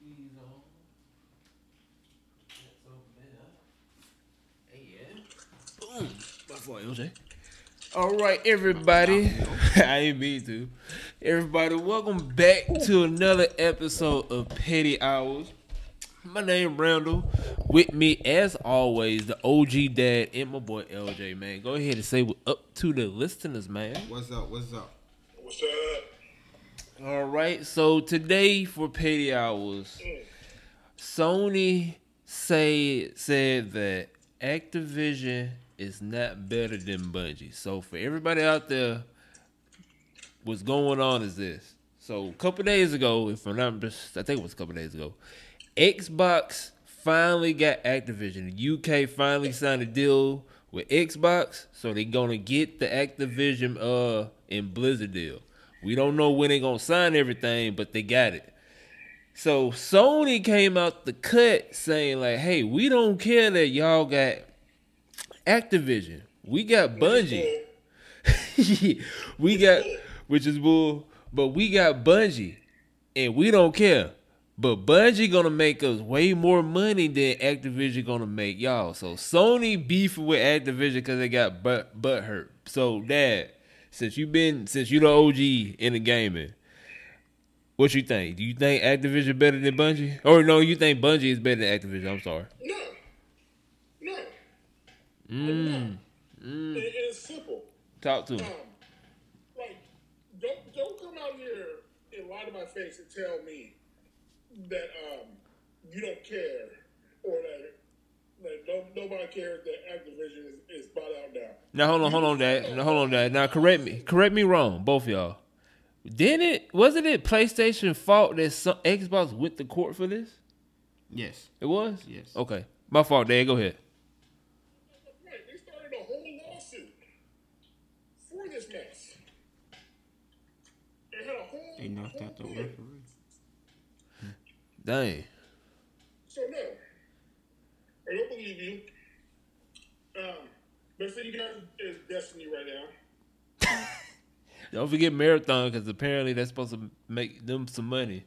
these on. That's over there. Hey, yeah. Boom. My fault, LJ. All right, everybody. I ain't mean to. Everybody, welcome back to another episode of Petty Hours. My name Randall. With me, as always, the OG dad and my boy LJ, man. Go ahead and say what up to the listeners, man. What's up? What's up? What's up? All right, so today for Petty Hours, Sony said that Activision is not better than Bungie. So for everybody out there, what's going on is this. So a couple days ago, if I'm not just, I think it was a couple days ago, Xbox finally got Activision. The UK finally signed a deal with Xbox, so they're gonna get the Activision and Blizzard deal. We don't know when they're gonna sign everything, but they got it. So Sony came out the cut saying like, hey, we don't care that y'all got Activision. We got Bungie. We got, which is bull, but we got Bungie. And we don't care. But Bungie gonna make us way more money than Activision gonna make y'all. So Sony beefing with Activision because they got butt hurt. So Dad, since you the OG in the gaming, what you think? Do you think Activision better than Bungie? Or no, you think Bungie is better than Activision? I'm sorry. No. It's simple. Talk to me. Like, don't come out here and lie to my face and tell me that you don't care or that nobody cares that Activision is bought out now. Now hold on, Dad. Now correct me wrong, both of y'all. Wasn't it PlayStation fault that Xbox went to court for this? Yes. It was? Yes. Okay. My fault, Dad. Go ahead. Right, they started a whole lawsuit for this mess. They had a whole. They knocked out the thing. referee. Dang. So no, I don't believe you. Best thing you got is Destiny right now. Don't forget Marathon, because apparently that's supposed to make them some money.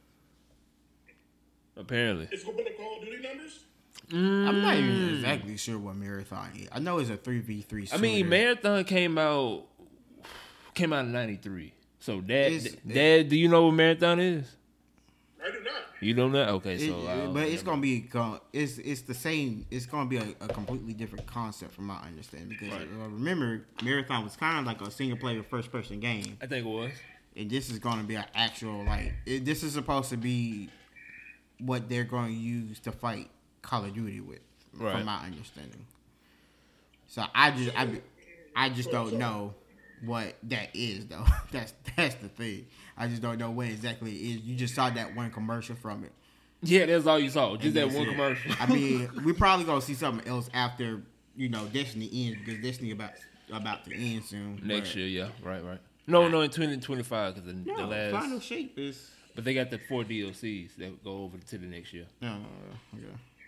Apparently. It's gonna put the Call of Duty numbers. I'm not even exactly sure what Marathon is. I know it's a 3v3 I mean, Marathon came out in 93. So Dad, do you know what Marathon is? I do not. You don't know? Okay, but it's gonna be it's the same. It's gonna be a completely different concept from my understanding. Because remember, Marathon was kind of like a single player first person game. I think it was. And this is gonna be an actual this is supposed to be what they're going to use to fight Call of Duty with, from my understanding. So I just don't know what that is though. That's the thing. I just don't know what exactly it is. You just saw that one commercial from it. Yeah, that's all you saw. Just that one commercial. I mean, we probably gonna see something else after Destiny ends, because Destiny about to end soon. Next year, yeah, right. No, in 2025, because the last final shape is. But they got the 4 DLCs that go over to the next year. No, okay.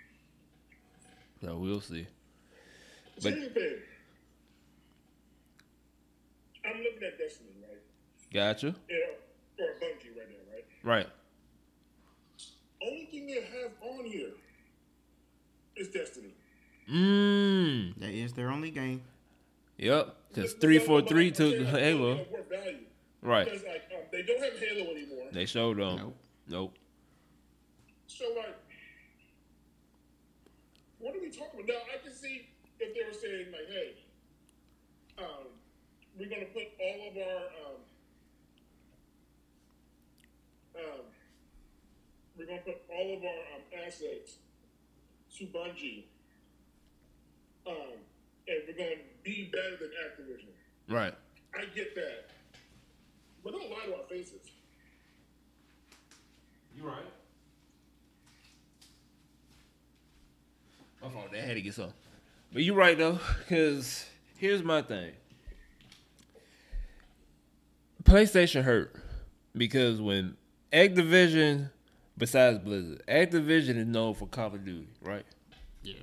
So we'll see. But I'm looking at Destiny, right? Gotcha. Yeah, or Bungie right now, right? Right. Only thing they have on here is Destiny. That is their only game. Yep. Because 343 took Halo. Right. Because they don't have Halo anymore. They showed them. Nope. So what are we talking about? Now I can see if they were saying like, hey, we're gonna put all of our assets to Bungie, and we're gonna be better than Activision. Right. I get that, but don't lie to our faces. You're right. My fault. They had to get some. But you're right though, because here's my thing. PlayStation hurt because when Activision, besides Blizzard, Activision is known for Call of Duty, right? Yeah.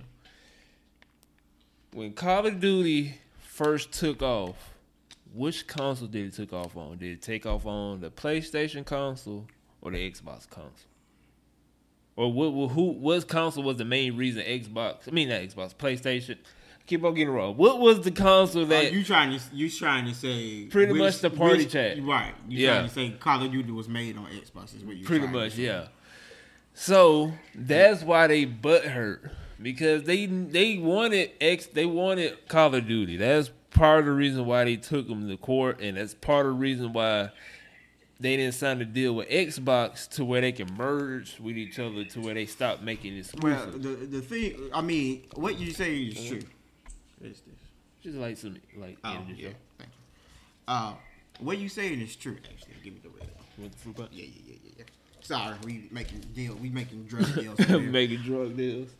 When Call of Duty first took off, which console did it take off on? Did it take off on the PlayStation console or the Xbox console? or what console was the main reason Xbox? I mean, not Xbox, PlayStation. Keep on getting wrong. What was the console that you trying to say pretty much the party chat? Right. You trying to say Call of Duty was made on Xbox is what you pretty much, yeah. So that's why they butthurt because they wanted Call of Duty. That's part of the reason why they took them to court, and that's part of the reason why they didn't sign a deal with Xbox to where they can merge with each other to where they stop making exclusive. Well, the thing, I mean, what you say is true. What is this? Just like some energy. Yeah, thank you. What you saying is true. Actually, give me the red. With the fruit punch? Yeah. Sorry, we making drug deals. Making drug deals.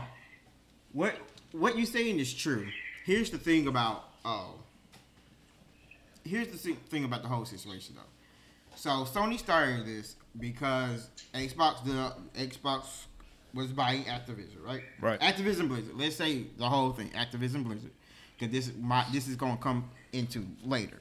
What you saying is true. Here's the thing about the whole situation though. So Sony started this because Xbox was buying Activision, right? Right. Activision Blizzard. Let's say the whole thing, Activision Blizzard, because this is gonna come into later.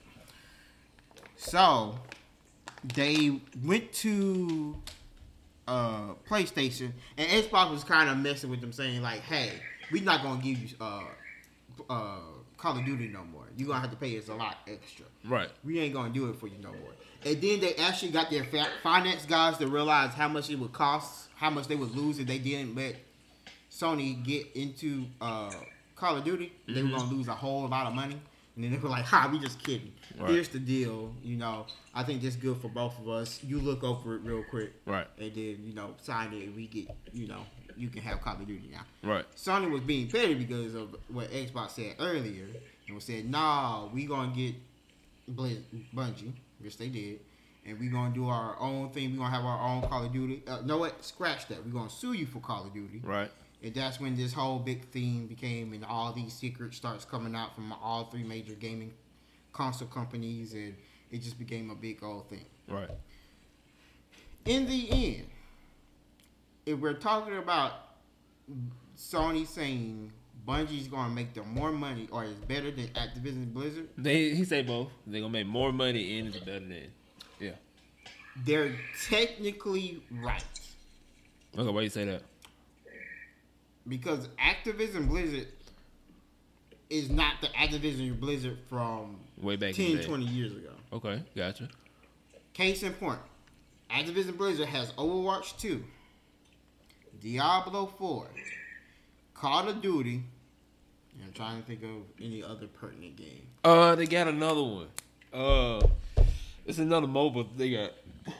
So they went to PlayStation, and Xbox was kind of messing with them, saying like, "Hey, we're not gonna give you Call of Duty no more. You're gonna have to pay us a lot extra. Right. We ain't gonna do it for you no more." And then they actually got their finance guys to realize how much it would cost, how much they would lose if they didn't let Sony get into Call of Duty. Mm-hmm. They were gonna lose a whole lot of money. And then they were like, we just kidding. Right. Here's the deal, I think this is good for both of us. You look over it real quick. Right. And then, sign it and we get, you can have Call of Duty now. Right. Sony was being petty because of what Xbox said earlier. And was said, nah, we gonna get Bungie, which they did. And we gonna do our own thing. We gonna have our own Call of Duty. No, what? Scratch that. We gonna sue you for Call of Duty. Right. And that's when this whole big theme became, and all these secrets starts coming out from all three major gaming console companies, and it just became a big old thing. Right. In the end, if we're talking about Sony saying Bungie's gonna make them more money, or is better than Activision Blizzard, he say both. They're gonna make more money and it's better than. Yeah. They're technically right. Okay, why you say that? Because Activision Blizzard is not the Activision Blizzard from way back 10, 20 years ago. Okay, gotcha. Case in point, Activision Blizzard has Overwatch 2, Diablo 4, Call of Duty, and I'm trying to think of any other pertinent game. They got another one. It's another mobile they got.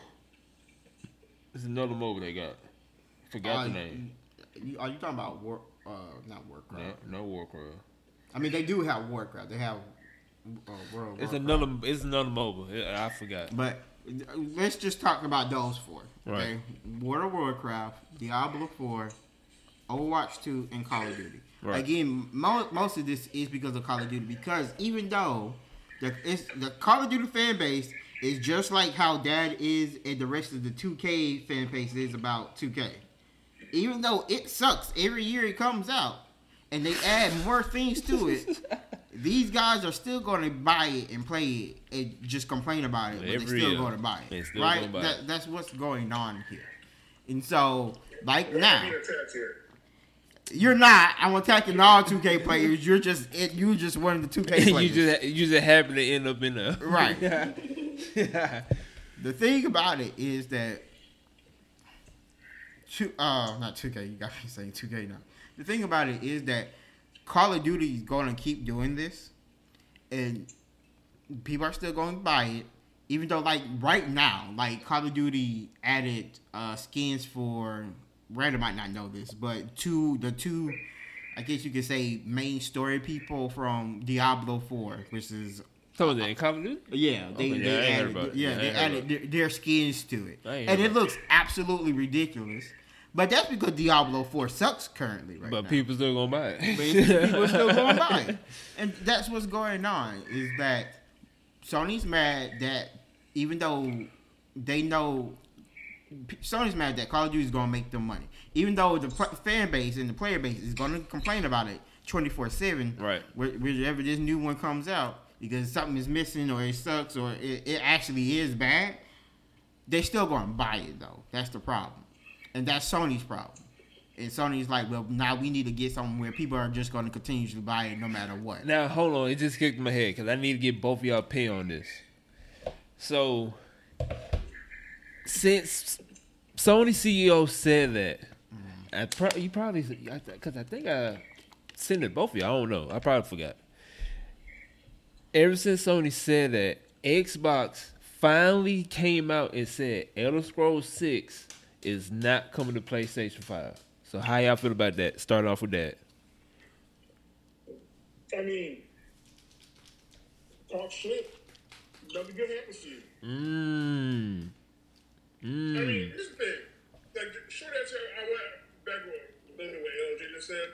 Forgot the name. Are you talking about not Warcraft? No Warcraft. I mean, they do have Warcraft. They have World. It's Warcraft. It's another mobile. I forgot. But let's just talk about those four. Right. Okay? World of Warcraft, Diablo 4, Overwatch 2, and Call of Duty. Right. Again, most of this is because of Call of Duty. Because even though the Call of Duty fan base is just like how that is, and the rest of the 2K fan base is about 2K. Even though it sucks every year it comes out, and they add more things to it, these guys are still going to buy it and play it and just complain about it, but they're still going to buy it. Right? That's what's going on here. And so, like now, you're not. I'm attacking all 2K players. You're just one of the 2K players. you just happen to end up in there. Right. The thing about it is that not 2K. You got me saying 2K now. The thing about it is that Call of Duty is going to keep doing this, and people are still going to buy it. Even though, like right now, like Call of Duty added skins for. Random might not know this, but the two, I guess you could say, main story people from Diablo 4, which is. So was it Call of Duty? Yeah, they added their skins to it, and it looks absolutely ridiculous. But that's because Diablo 4 sucks currently right now. But people still gonna buy it. People still gonna buy it, and that's what's going on. Is that Sony's mad that even though they know Sony's mad that Call of Duty is gonna make them money, even though the fan base and the player base is gonna complain about it 24/7. Right. Whenever this new one comes out. Because something is missing or it sucks or it actually is bad, they still going to buy it, though. That's the problem. And that's Sony's problem. And Sony's like, well, now we need to get something where people are just going to continuously buy it no matter what. Now, hold on. It just kicked in my head because I need to get both of y'all opinion on this. So, since Sony CEO said that, you probably, because I think I sent it to both of you. I don't know. I probably forgot. Ever since Sony said that, Xbox finally came out and said Elder Scrolls 6 is not coming to PlayStation 5. So how y'all feel about that? Start off with that. I mean, talk shit. Nothing good happens to you. I mean, this is the thing. Like, short answer, I went back with literally what LJ just said.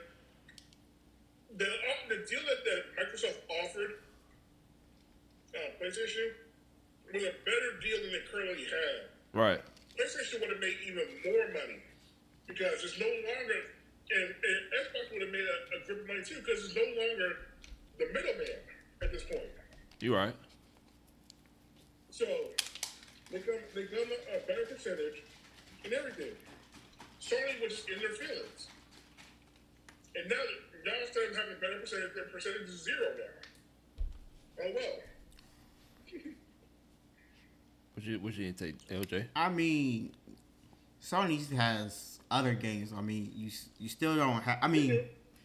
The deal that Microsoft offered PlayStation was a better deal than they currently have. Right. PlayStation would have made even more money because it's no longer, and Xbox would have made a grip of money too because it's no longer the middleman at this point. You're right. So they come a better percentage and everything. Sony was just in their feelings, and now instead of having a better percentage, their percentage is zero now. Oh well. What you take, LJ? I mean, Sony has other games. I mean, you still don't have. I mean,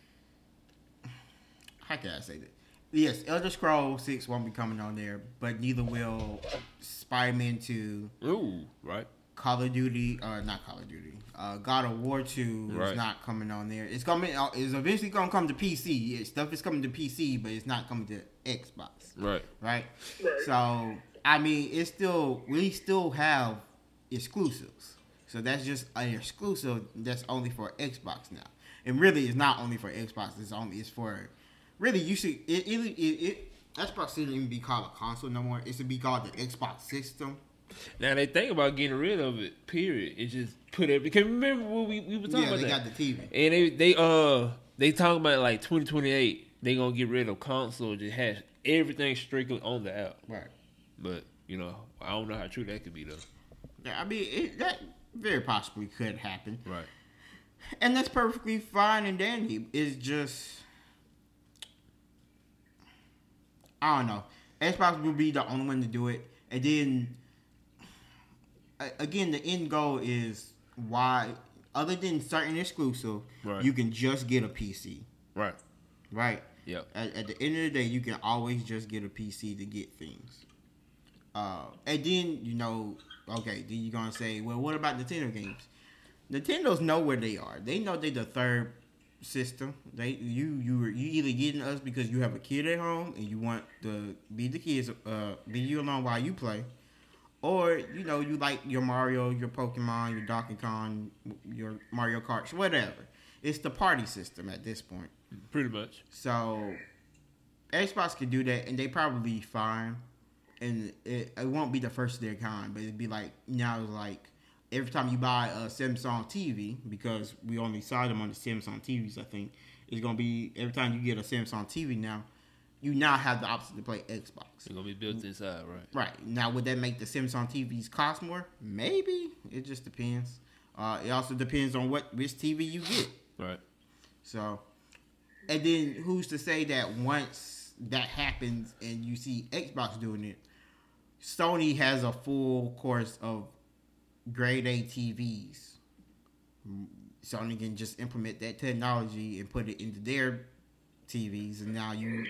how can I say that? Yes, Elder Scrolls 6 won't be coming on there, but neither will Spider-Man 2. Ooh, right. Call of Duty, not Call of Duty. God of War 2 is not coming on there. It's coming. It's eventually gonna come to PC. Stuff is coming to PC, but it's not coming to Xbox. Right. So I mean, we still have exclusives. So that's just an exclusive that's only for Xbox now. And really, it's not only for Xbox. It's for really. You should Xbox shouldn't even be called a console no more. It should be called the Xbox system. Now they think about getting rid of it. Period. It just put it. Because remember what we were talking about? Yeah, they that. got the TV. And they talking about like 2028. They gonna get rid of console. Just have everything strictly on the app. Right. But I don't know how true that could be though. Yeah, I mean that very possibly could happen. Right. And that's perfectly fine and dandy. It's just I don't know. Xbox will be the only one to do it, and then. Again, the end goal is why, other than certain exclusive, you can just get a PC. Right. Yep. At the end of the day, you can always just get a PC to get things. And then then you're gonna say, well, what about Nintendo games? Nintendo's know where they are. They know they're the third system. You either getting us because you have a kid at home and you want to be the kids, be you alone while you play. Or, you like your Mario, your Pokemon, your Donkey Kong, your Mario Kart, whatever. It's the party system at this point. Pretty much. So, Xbox can do that, and they probably be fine. And it won't be the first of their kind, but it'd be like, now like, every time you buy a Samsung TV, because we only saw them on the Samsung TVs, I think, it's going to be, every time you get a Samsung TV now, you now have the option to play Xbox. It's going to be built inside, right? Right. Now, would that make the Samsung TVs cost more? Maybe. It just depends. It also depends on which TV you get. Right. So, and then who's to say that once that happens and you see Xbox doing it, Sony has a full course of grade A TVs. Sony can just implement that technology and put it into their TVs, and now you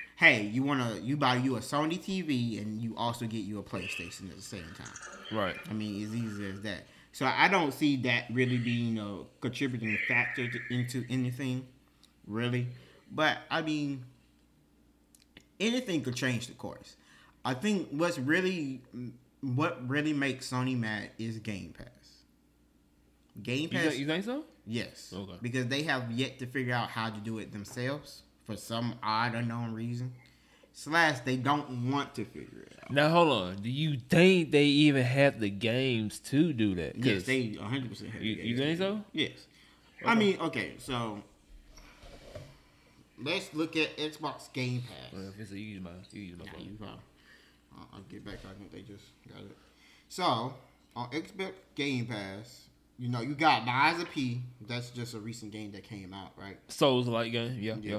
buy you a Sony TV and you also get you a PlayStation at the same time. Right. I mean, it's easy as that. So I don't see that really being a contributing factor into anything, really. But I mean, anything could change the course. I think what really makes Sony mad is Game Pass. Game Pass. You think so? Yes. Okay. Because they have yet to figure out how to do it themselves for some odd unknown reason. / they don't want to figure it out. Now hold on. Do you think they even have the games to do that? Yes, they 100% have the games. You think so? Yes. Okay. I mean, okay, so let's look at Xbox Game Pass. Well, if it's you use my phone. I'll get back. I think they just got it. So on Xbox Game Pass, You know, you got Lies of P. That's just a recent game that came out, right? Souls-like game, yeah.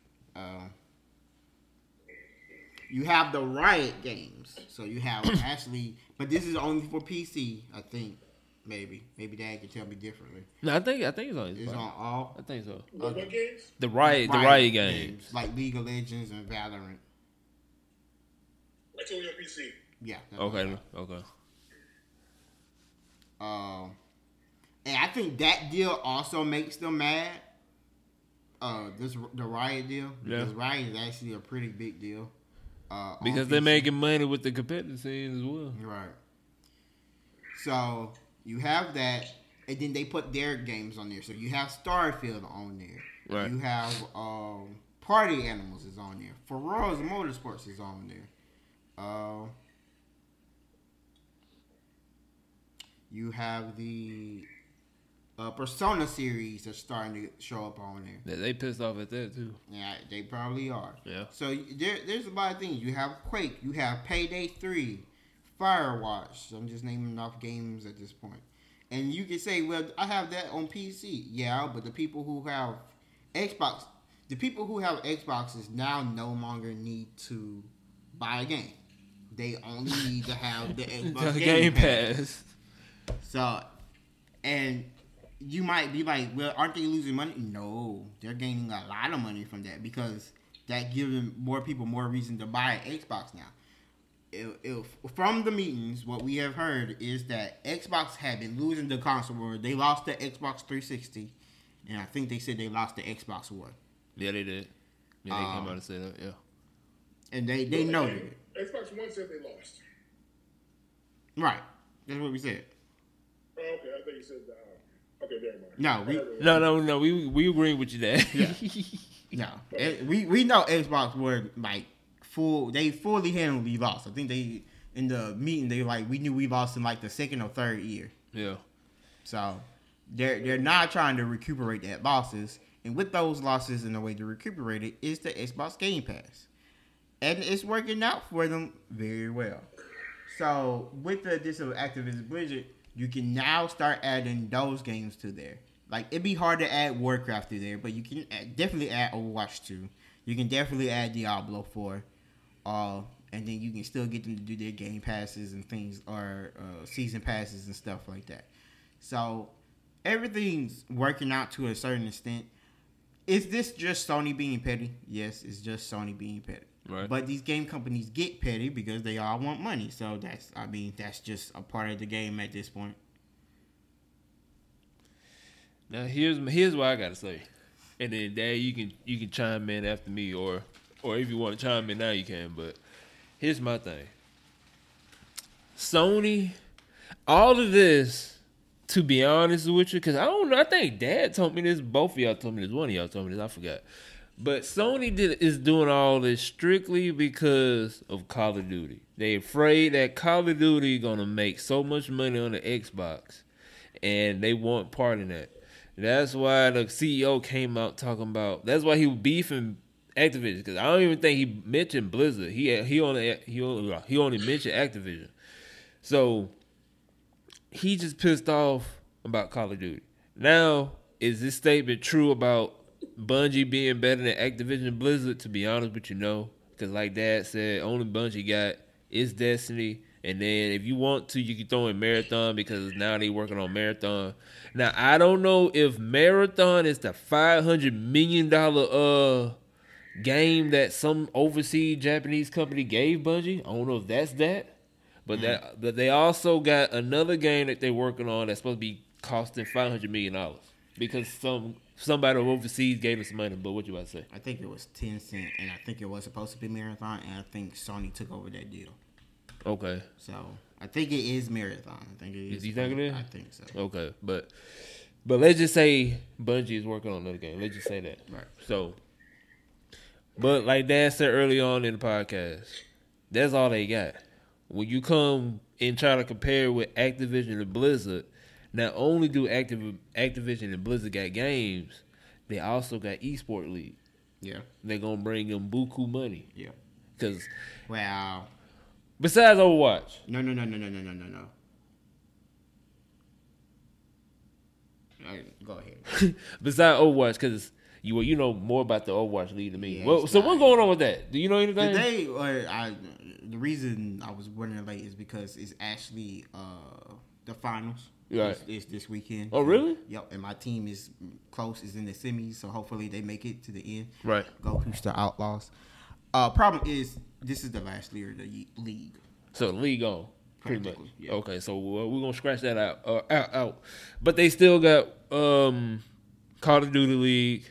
You have the Riot games. So you have actually, but this is only for PC, I think. Maybe Dad can tell me differently. No, I think it's on. It's on all. I think so. What games? The Riot games, like League of Legends and Valorant. That's on your PC. Yeah. Okay. And I think that deal also makes them mad. The Riot deal. Yeah. Because Riot is actually a pretty big deal. Because they're making money with the competitive scenes as well. Right. So you have that, and then they put their games on there. So you have Starfield on there. Right. You have Party Animals is on there. Forza Motorsports is on there. You have the Persona series that's starting to show up on there. They pissed off at that too. Yeah, they probably are. Yeah. So there's a lot of things. You have Quake. You have Payday 3. Firewatch. I'm just naming off games at this point. And you can say, well, I have that on PC. Yeah, but the people who have Xboxes now no longer need to buy a game. They only need to have the Xbox Game Pass. So, and you might be like, well, aren't they losing money? No, they're gaining a lot of money from that because that gives more people more reason to buy an Xbox now. If from the meetings, what we have heard is that Xbox had been losing the console war. They lost the Xbox 360, and I think they said they lost the Xbox One. Yeah, they did. Yeah, they came out and said that. Yeah, and they noted it. Xbox One said they lost. Right, that's what we said. Oh, okay, I think you said that. Okay, never No, mind. No. We agree with you there. Yeah. No, we know Xbox were like full. They fully handled the loss. I think they in the meeting they like we knew we lost in like the second or third year. Yeah. So they're not trying to recuperate that losses, and with those losses, and the way to recuperate it is the Xbox Game Pass, and it's working out for them very well. So with the addition of Activision Blizzard, you can now start adding those games to there. Like, it'd be hard to add Warcraft to there, but you can definitely add Overwatch 2. You can definitely add Diablo 4. And then you can still get them to do their game passes and things, or season passes and stuff like that. So, everything's working out to a certain extent. Is this just Sony being petty? Yes, it's just Sony being petty. Right. But these game companies get petty because they all want money. So that's just a part of the game at this point. Now here's what I gotta say, and then Dad, you can chime in after me, or if you want to chime in now you can. But here's my thing. Sony, all of this, to be honest with you, because I don't know. I think Dad told me this. Both of y'all told me this. One of y'all told me this. I forgot. But Sony is doing all this strictly because of Call of Duty. They afraid that Call of Duty gonna make so much money on the Xbox, and they want part in that. That's why the CEO came out talking about. That's why he was beefing Activision, because I don't even think he mentioned Blizzard. He only mentioned Activision. So he just pissed off about Call of Duty. Now, is this statement true about Bungie being better than Activision Blizzard? To be honest with you, no. Because like Dad said, only Bungie got is Destiny. And then if you want to, you can throw in Marathon, because now they working on Marathon. Now, I don't know if Marathon is the $500 million game that some overseas Japanese company gave Bungie. I don't know if that's that. But but they also got another game that they're working on that's supposed to be costing $500 million. Because somebody overseas gave us money. But what you about to say? I think it was Tencent, and I think it was supposed to be Marathon, and I think Sony took over that deal. Okay. So I think it is Marathon. I think it is. You think it is? I think so. Okay, but let's just say Bungie is working on another game. Let's just say that. Right. So, but like Dad said early on in the podcast, that's all they got. When you come and try to compare with Activision and Blizzard, not only do Activision and Blizzard got games, they also got eSport League. Yeah. They're gonna bring them buku money. Yeah. Because besides Overwatch. No. Go ahead. Besides Overwatch, because you know more about the Overwatch League than me. Yeah, Well, so what's going on with that? Do you know anything? Today, the reason I was running late is because it's actually the finals. Right. It's this weekend. Oh, really? Yep. And my team is close. Is in the semis, so hopefully they make it to the end. Right. Go Houston Outlaws. Problem is, this is the last year of the league. So the league on. Pretty much. Yeah. Okay, so we're gonna scratch that out. But they still got Call of Duty League.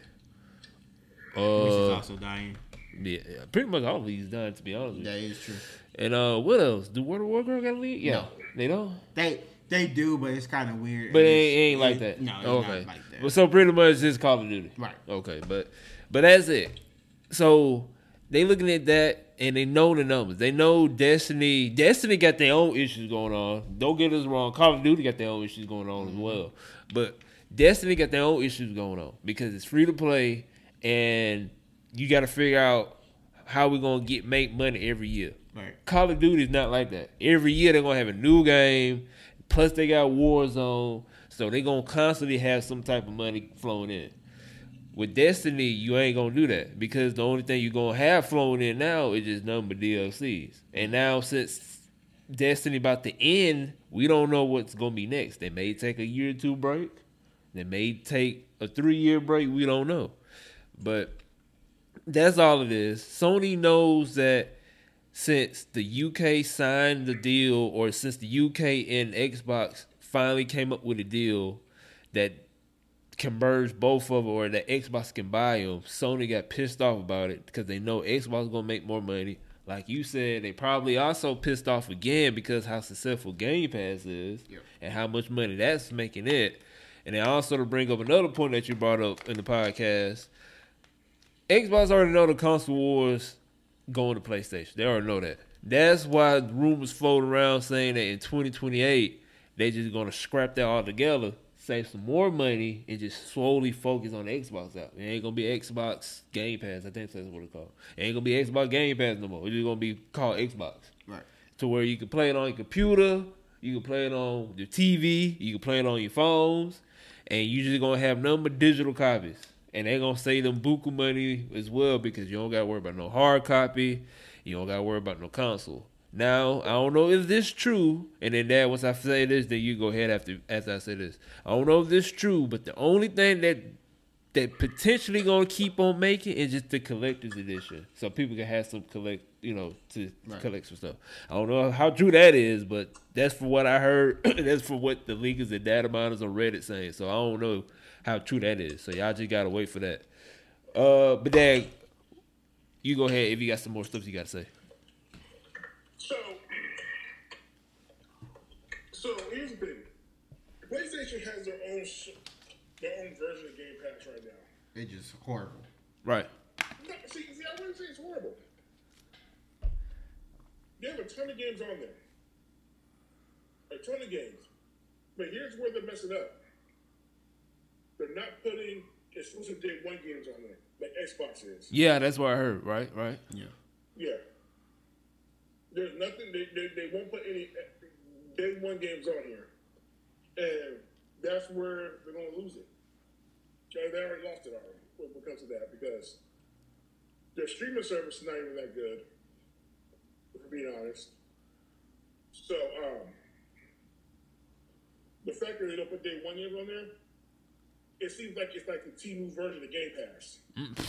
Which is also dying. Yeah, pretty much all leagues done. To be honest with you. That is true. And what else? Do World of Warcraft got a league? Yeah, No. They don't. They do, but it's kind of weird. But it ain't like that. No, it's okay. not like that. But so pretty much just Call of Duty. Right. Okay, but that's it. So they looking at that and they know the numbers. They know Destiny got their own issues going on. Don't get us wrong. Call of Duty got their own issues going on as well. But Destiny got their own issues going on because it's free to play and you got to figure out how we're going to make money every year. Right. Call of Duty is not like that. Every year they're going to have a new game. Plus they got Warzone. So they're going to constantly have some type of money flowing in. With Destiny, you ain't going to do that because the only thing you're going to have flowing in now is just number DLCs. And now since Destiny about to end, we don't know what's going to be next. They may take a year or two break. They may take a 3-year break. We don't know. But that's all it is. Sony knows that since the UK signed the deal, or since the UK and Xbox finally came up with a deal that can merge both of them, or that Xbox can buy them, Sony got pissed off about it because they know Xbox is going to make more money. Like you said, they probably also pissed off again because how successful Game Pass is and how much money that's making it. And then also to bring up another point that you brought up in the podcast, Xbox already know the console wars going to PlayStation. They already know that. That's why rumors float around saying that in 2028, they just going to scrap that all together, save some more money, and just slowly focus on the Xbox out. It ain't going to be Xbox Game Pass. I think that's what it's called. It ain't going to be Xbox Game Pass no more. It's just going to be called Xbox. Right. To where you can play it on your computer, you can play it on your TV, you can play it on your phones, and you just going to have nothing but digital copies. And they're going to save them buku money as well because you don't got to worry about no hard copy. You don't got to worry about no console. Now, I don't know if this true, and then Dad, once I say this, then you go ahead after I say this. I don't know if this true, but the only thing that potentially going to keep on making is just the collector's edition. So people can have some collect some stuff. I don't know how true that is, but that's for what I heard. That's for what the leakers and data miners on Reddit saying. So I don't know how true that is. So y'all just gotta wait for that. But Dad, you go ahead if you got some more stuff you gotta say. So here's the thing. PlayStation has their own version of Game Pass right now. It's just horrible. Right. No, see, I wouldn't say it's horrible. They have a ton of games on there. A ton of games. But here's where they're messing up. They're not putting exclusive day one games on there like Xbox is. Yeah, that's what I heard. Right. Yeah. Yeah. There's nothing. They won't put any day one games on here, and that's where they're gonna lose it. Okay, they already lost it already when it comes to that because their streaming service is not even that good. For being honest, so the fact that they don't put day one games on there, it seems like it's like the Temu version of Game Pass.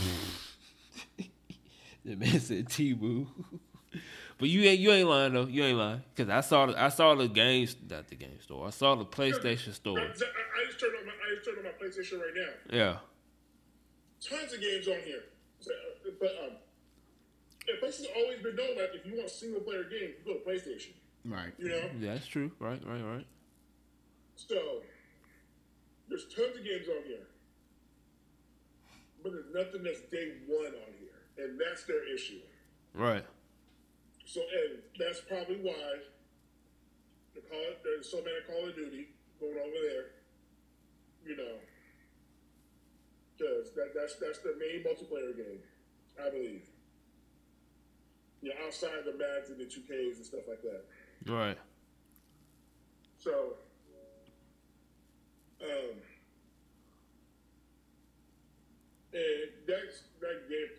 The man said Temu. But you ain't lying though. You ain't lying because I saw the not the game store. I saw the PlayStation store. I just turned on my PlayStation right now. Yeah. Tons of games on here. So, but PlayStation's always been known that if you want single player games, you go to PlayStation. Right. You know. Yeah, that's true. Right. So there's tons of games on here, but there's nothing that's day one on here, and that's their issue. Right. So, and that's probably why there's so many Call of Duty going over there, you know, because that's the main multiplayer game, I believe. You know, outside the Mads and the 2Ks and stuff like that. Right. So,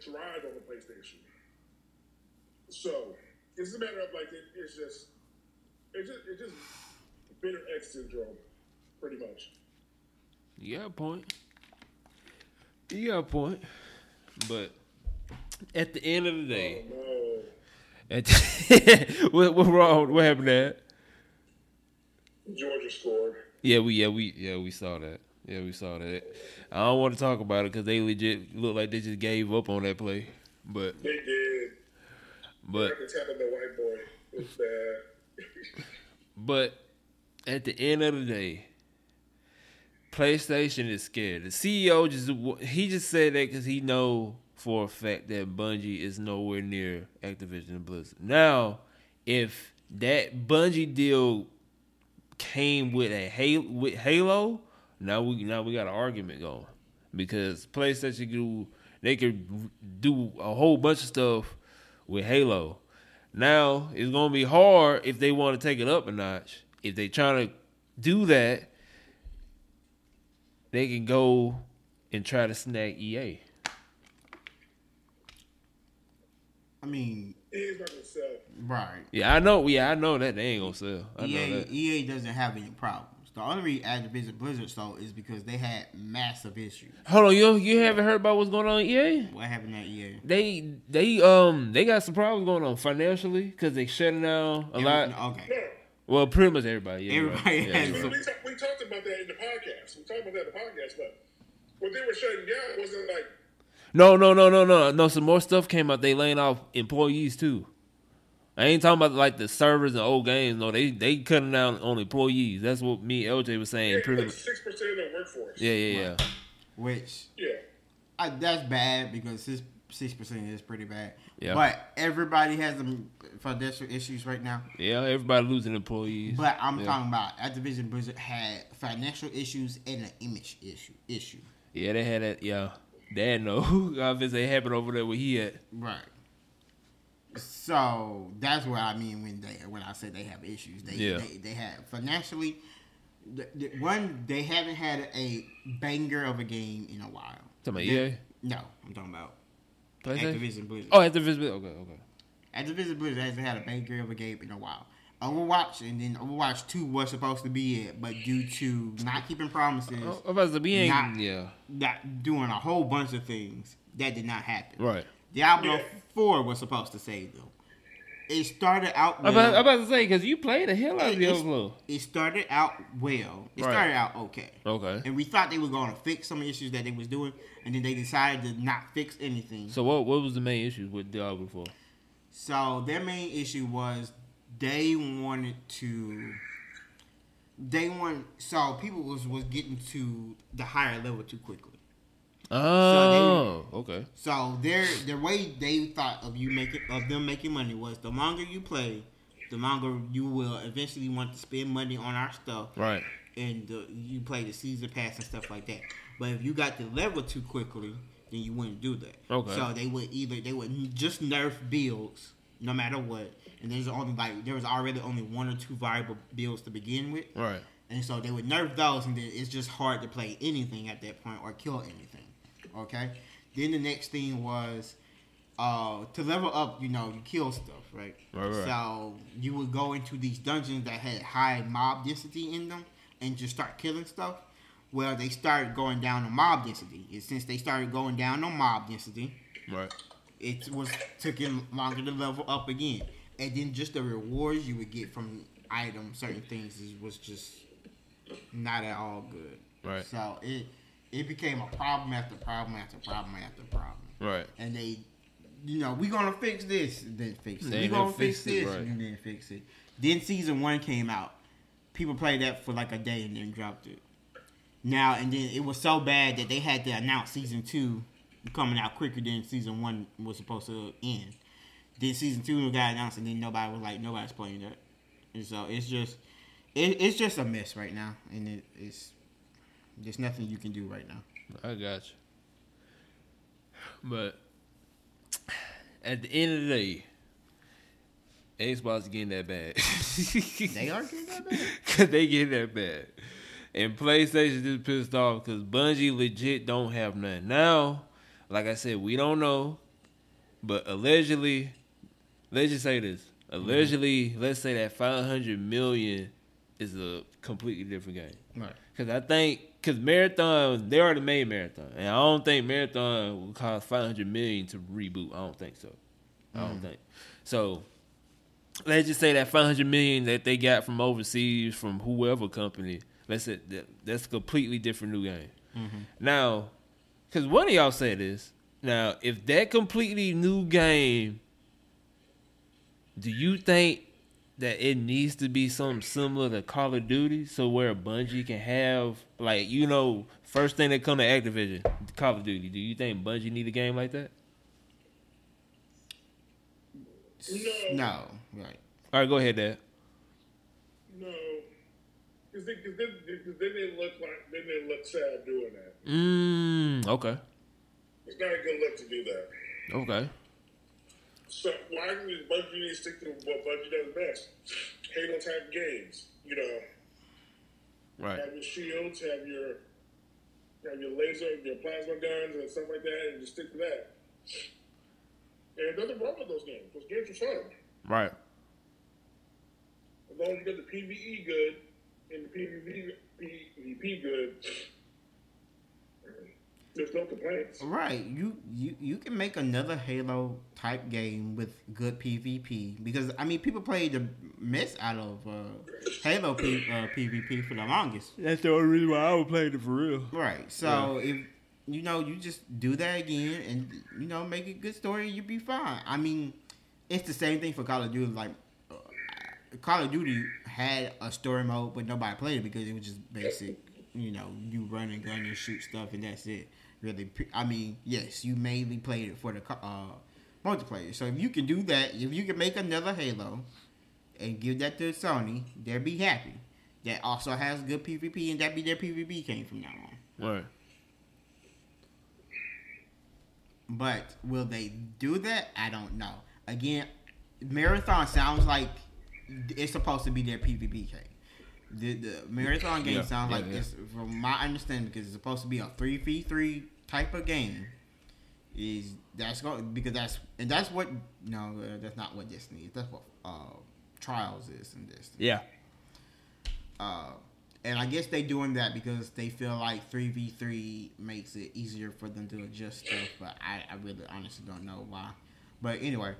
thrive on the PlayStation. So it's a matter of like it's just bitter X syndrome, pretty much. You got a point. You got a point. But at the end of the day, what wrong? What happened there? Georgia scored. Yeah, we saw that. Yeah, we saw that. I don't want to talk about it because they legit look like they just gave up on that play. But they did. But the tap of the white boy was bad. But at the end of the day, PlayStation is scared. The CEO just said that because he know for a fact that Bungie is nowhere near Activision and Blizzard. Now, if that Bungie deal came with Halo, now we got an argument going because PlayStation could do a whole bunch of stuff with Halo. Now it's gonna be hard if they want to take it up a notch. If they trying to do that, they can go and try to snag EA. I mean, EA's not gonna sell. Right. Yeah, I know. Yeah, I know that they ain't gonna sell. I know that. EA doesn't have any problems. The only reason Activision Blizzard sold is because they had massive issues. Hold on, you haven't heard about what's going on at EA? What happened at EA? They got some problems going on financially because they shutting down a lot. Okay. No. Well, pretty much everybody. Yeah, Everybody right. has Yeah, some- right. We talked about that in the podcast. But what they were shutting down wasn't like. No. Some more stuff came out. They laying off employees too. I ain't talking about like the servers and old games. No, they cutting down on employees. That's what me and LJ was saying. Yeah, Pretty like much. 6% of the workforce. Yeah. Which Yeah. that's bad because 6% is pretty bad. Yeah. But everybody has some financial issues right now. Yeah, everybody losing employees. But I'm talking about Activision Blizzard had financial issues and an image issue. Yeah, they had that. Yeah, they had no. Obviously, it happened over there where he at. Right. So that's what I mean when I say they have issues. They have financially. One, they haven't had a banger of a game in a while. Talking about EA? No, I'm talking about PlayStation? Activision Blizzard. Oh, Activision Blizzard. Okay. Activision Blizzard hasn't had a banger of a game in a while. Overwatch, and then Overwatch 2 was supposed to be it, but due to not keeping promises, About to be not doing a whole bunch of things, that did not happen. Right. Diablo 4 was supposed to save them. It started out well. I'm about to say, because you played the hell out of Diablo. It started out well. It started out okay. Okay. And we thought they were going to fix some issues that they was doing, and then they decided to not fix anything. So what was the main issue with Diablo 4? So their main issue was so people was getting to the higher level too quickly. Oh, okay. So their way they thought of them making money was the longer you play, the longer you will eventually want to spend money on our stuff. Right. And you play the season pass and stuff like that. But if you got the level too quickly, then you wouldn't do that. Okay. So they would just nerf builds no matter what. And there was already only one or two viable builds to begin with. Right. And so they would nerf those, and then it's just hard to play anything at that point or kill anything. Okay. Then the next thing was to level up. You kill stuff, right? Right. So you would go into these dungeons that had high mob density in them and just start killing stuff. Well, they started going down on mob density. And since they started going down on mob density, right, it took it longer to level up again. And then just the rewards you would get from items, certain things, was just not at all good. Right. So it became a problem after problem after problem after problem. Right. And they, we gonna fix this, then fix it. They We gonna fix fix this, it, right. and then fix it. Then season 1 came out. People played that for like a day and then dropped it. Now and then it was so bad that they had to announce season 2 coming out quicker than season 1 was supposed to end. Then season 2 got announced, and then nobody's playing that. And so it's just a mess right now, and there's nothing you can do right now. I got you. But at the end of the day, Xbox getting that bad. They are getting that bad? Because they getting that bad. And PlayStation just pissed off because Bungie legit don't have nothing. Now, like I said, we don't know But allegedly, let's just say this. Allegedly, let's say that $500 million is a completely different game. Right. Because Marathon, they already made Marathon, and I don't think Marathon will cost $500 million to reboot. I don't think so. I don't think so. Let's just say that $500 million that they got from overseas from whoever company. Let's say that's a completely different new game. Now, because one of y'all said this. Now, if that completely new game, do you think that it needs to be something similar to Call of Duty, so where Bungie can have, like, you know, first thing that come to Activision, Call of Duty. Do you think Bungie need a game like that? No. Right. All right, go ahead, Dad. No, because then they look sad doing that. Okay. It's not a good look to do that. Okay. So why does Bungie need to stick to what Bungie does best? Halo type games, you know. Right. Have your shields, have your laser, your plasma guns, and stuff like that, and just stick to that. And there's nothing wrong with those games. Those games are fun. Right. As long as you get the PvE good and the PvP good, there's no complaints. Right. You can make another Halo type game with good PvP because I mean people play the mess out of Halo PvP for the longest. That's the only reason why I would play it for real. Right. So if you just do that again and make a good story, you'll be fine. I mean, it's the same thing for Call of Duty. Like Call of Duty had a story mode, but nobody played it because it was just basic. You run and gun and shoot stuff, and that's it. Really, I mean, yes, you mainly played it for the multiplayer. So if you can do that, if you can make another Halo and give that to Sony, they'll be happy. That also has good PvP, and that be their PvP game from now on. Right. But will they do that? I don't know. Again, Marathon sounds like it's supposed to be their PvP game. The Marathon game sounds like it's, from my understanding, because it's supposed to be a 3v3 type of game. That's not what Destiny is. That's what Trials is in Destiny. Yeah. And I guess they doing that because they feel like 3v3 makes it easier for them to adjust stuff. But I really honestly don't know why. But anyway,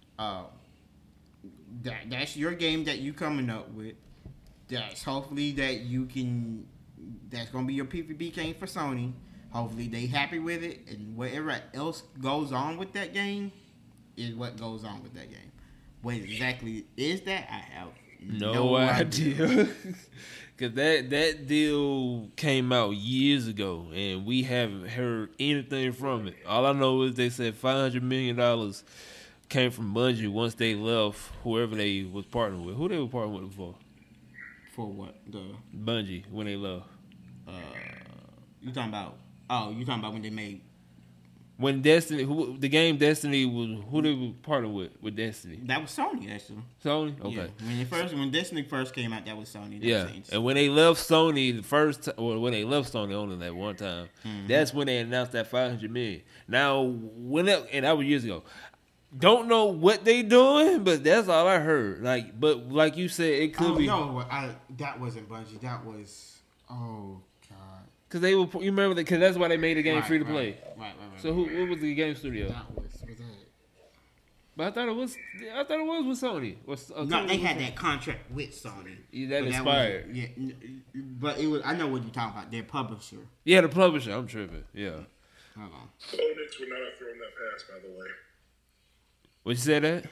that's your game that you coming up with. That's hopefully that's gonna be your PvP game for Sony. Hopefully they happy with it, and whatever else goes on with that game is what goes on with that game. What exactly is that? I have no idea. Because that deal came out years ago, and we haven't heard anything from it. All I know is they said $500 million came from Bungie once they left whoever they was partnering with. Who they were partnering with before? For what? Bungie, when they left. You talking about when they made... When Destiny, the game Destiny was, who they were partnered with Destiny? That was Sony, actually. Sony? Okay. Yeah. When Destiny first came out, that was Sony. And when they left Sony when they left Sony only that one time, that's when they announced that $500 million. Now, and that was years ago. Don't know what they doing, but that's all I heard. But like you said, it could be. No, that wasn't Bungie. That was God. Because they were. You remember that? Because that's why they made the game free to play. Right. So what was the game studio? That was that. But I thought it was with Sony. No, they had that contract with Sony. Yeah, that expired. But it was. I know what you're talking about. Their publisher. Yeah, the publisher. I'm tripping. Yeah. Hold on. Bonix would not have thrown that pass, by the way. What you said that?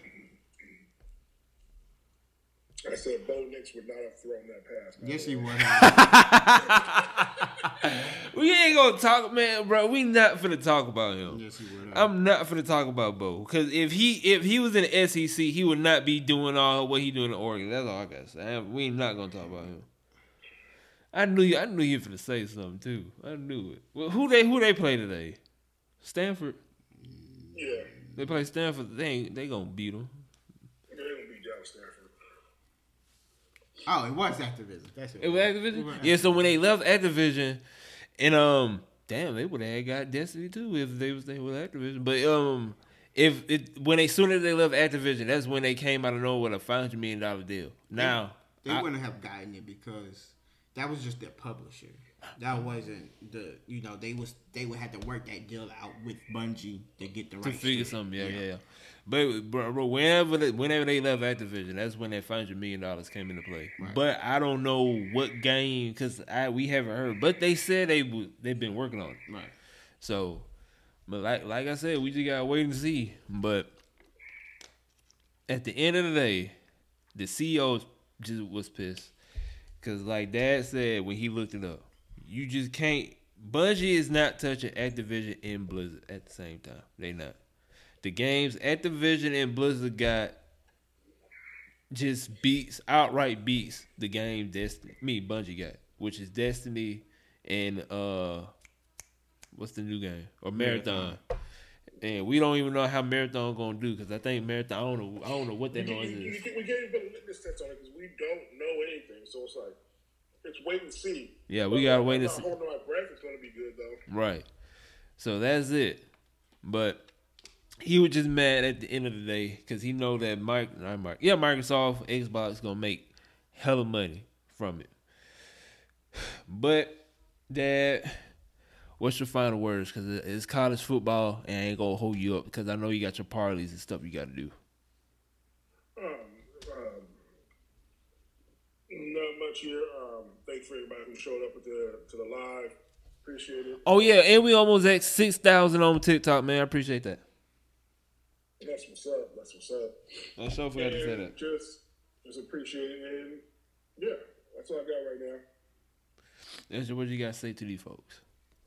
I said Bo Nix would not have thrown that pass. Yes, he would have. We ain't gonna talk, man, bro. We not finna talk about him. Yes, he would have. I'm not finna talk about Bo, because if he was in the SEC, he would not be doing all what he doing in Oregon. That's all I gotta say. We not gonna talk about him. I knew you were finna say something too. I knew it. Well, who they play today? Stanford. Yeah. They play Stanford. They gonna beat them. They're gonna beat down Stanford. Oh, it was Activision. That's it. It was Activision. Yeah. So when they left Activision, and damn, they would have got Destiny too if they was staying with Activision. But soon as they left Activision, that's when they came out of nowhere with a $500 million deal. Now they wouldn't have gotten it because that was just their publisher. That wasn't they would have to work that deal out with Bungie to get the right to figure something. Yeah. But bro, whenever they left Activision, that's when that $500 million came into play. Right. But I don't know what game because we haven't heard. But they said they've been working on it. Right. So, but like I said, we just gotta wait and see. But at the end of the day, the CEO just was pissed because, like Dad said when he looked it up, you just can't. Bungie is not touching Activision and Blizzard at the same time. They not. The games Activision and Blizzard got just outright beats the game Bungie got, which is Destiny and what's the new game? Or Marathon. And we don't even know how Marathon gonna do because I think Marathon. I don't know what that noise is. We can't even put a litmus test on it because we don't know anything. So it's like it's wait and see. Yeah, we gotta wait and see. I'm not holding my breath. It's gonna be good though. Right. So that's it. But he was just mad at the end of the day because he know that Microsoft, Xbox gonna make hella money from it. But Dad, what's your final words? Because it's college football and I ain't gonna hold you up because I know you got your parties and stuff you got to do. Not much here. Thanks for everybody who showed up to the live. Appreciate it. Oh yeah, and we almost at 6,000 on TikTok, man. I appreciate that. That's what's up. I'm sure forgot to say that. Just appreciate it, and yeah, that's all I got right now. Ezra, what you got to say to these folks?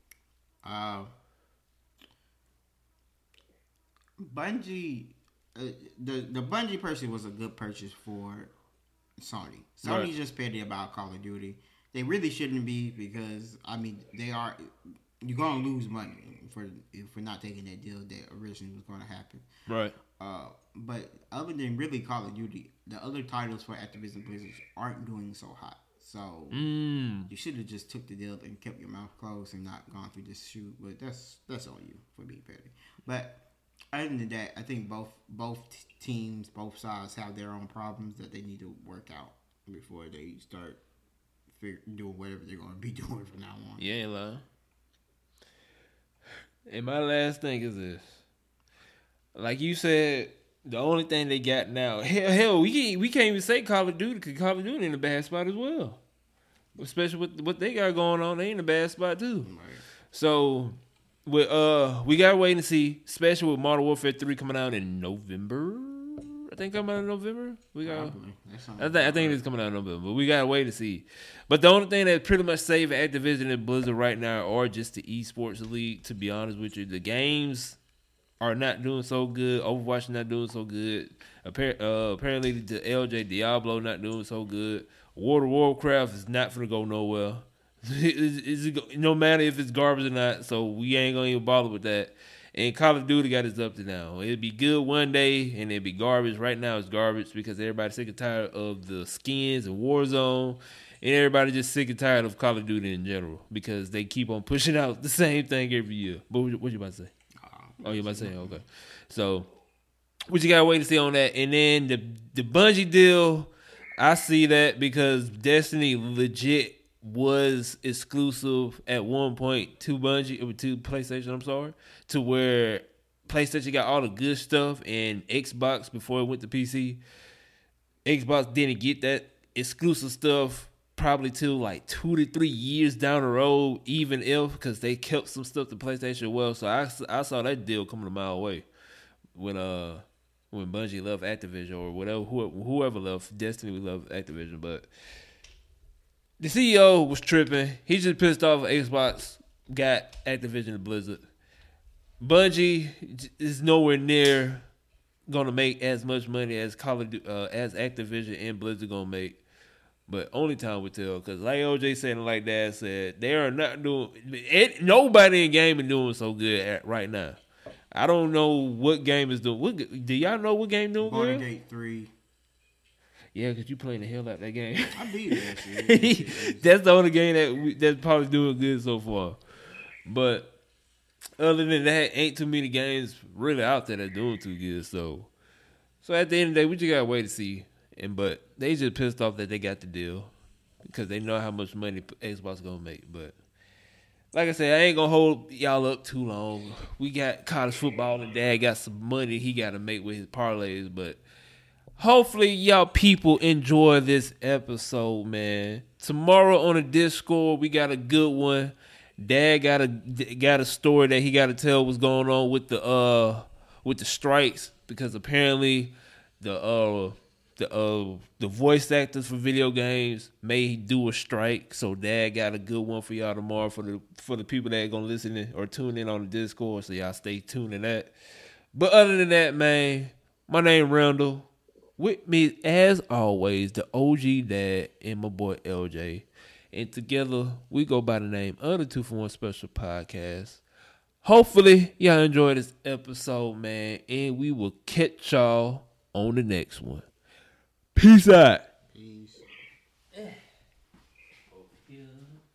Bungie, the Bungie purchase was a good purchase for Sony. Sony just petty about Call of Duty. They really shouldn't be because you're gonna lose money if we're not taking that deal that originally was gonna happen. Right. But other than really Call of Duty, the other titles for Activision Blizzard aren't doing so hot. So you should have just took the deal and kept your mouth closed and not gone through this shoot. But that's on you for being petty. But other than that, I think both teams, both sides have their own problems that they need to work out before they start doing whatever they're going to be doing from now on. You ain't lying. And my last thing is this. Like you said, the only thing they got now, hell, we can't even say Call of Duty because Call of Duty in a bad spot as well. Especially with what they got going on, they in a bad spot too. Right. So we gotta wait and see, especially with Modern Warfare 3 coming out in November. I think coming out in November. I think it's coming out in November, but we gotta wait to see. But the only thing that pretty much saved Activision and Blizzard right now are just the esports league. To be honest with you, the games are not doing so good. Overwatch not doing so good. Apparently, the LJ Diablo not doing so good. World of Warcraft is not gonna go nowhere. No matter if it's garbage or not, so we ain't gonna even bother with that. And Call of Duty got its up to now. It'd be good one day, and it'd be garbage. Right now, it's garbage because everybody's sick and tired of the skins and Warzone, and everybody just sick and tired of Call of Duty in general because they keep on pushing out the same thing every year. But what you about to say? Oh, you about to say? Okay. So, we just gotta wait to see on that. And then the Bungie deal, I see that because Destiny legit was exclusive at one point to PlayStation. I'm sorry, to where PlayStation got all the good stuff and Xbox before it went to PC. Xbox didn't get that exclusive stuff probably till like 2 to 3 years down the road, even if because they kept some stuff to PlayStation well. So I saw that deal coming a mile away when Bungie left Activision or whatever whoever left Destiny left Activision, but. The CEO was tripping. He just pissed off Xbox, got Activision and Blizzard. Bungie is nowhere near gonna make as much money as as Activision and Blizzard gonna make. But only time will tell. Because like OJ said and like Dad said, they are not doing it. Nobody in gaming doing so good right now. I don't know what game is doing. Do y'all know what game doing good? Baldur's Gate 3. Yeah, because you playing the hell out that game. I beat it. That's the only game that's probably doing good so far. But other than that, ain't too many games really out there that doing too good. So at the end of the day, we just gotta wait to see. But they just pissed off that they got the deal because they know how much money Xbox gonna make. But like I said, I ain't gonna hold y'all up too long. We got college football, and Dad got some money he got to make with his parlays. But hopefully, y'all people enjoy this episode, man. Tomorrow on the Discord, we got a good one. Dad got a story that he got to tell what's going on with the strikes, because apparently the voice actors for video games may do a strike. So Dad got a good one for y'all tomorrow for the people that are gonna listen in or tune in on the Discord. So y'all stay tuned to that. But other than that, man, my name Randall. With me, as always, the OG Dad and my boy LJ. And together, we go by the name of the 2 for 1 Special Podcast. Hopefully, y'all enjoyed this episode, man. And we will catch y'all on the next one. Peace out. Peace.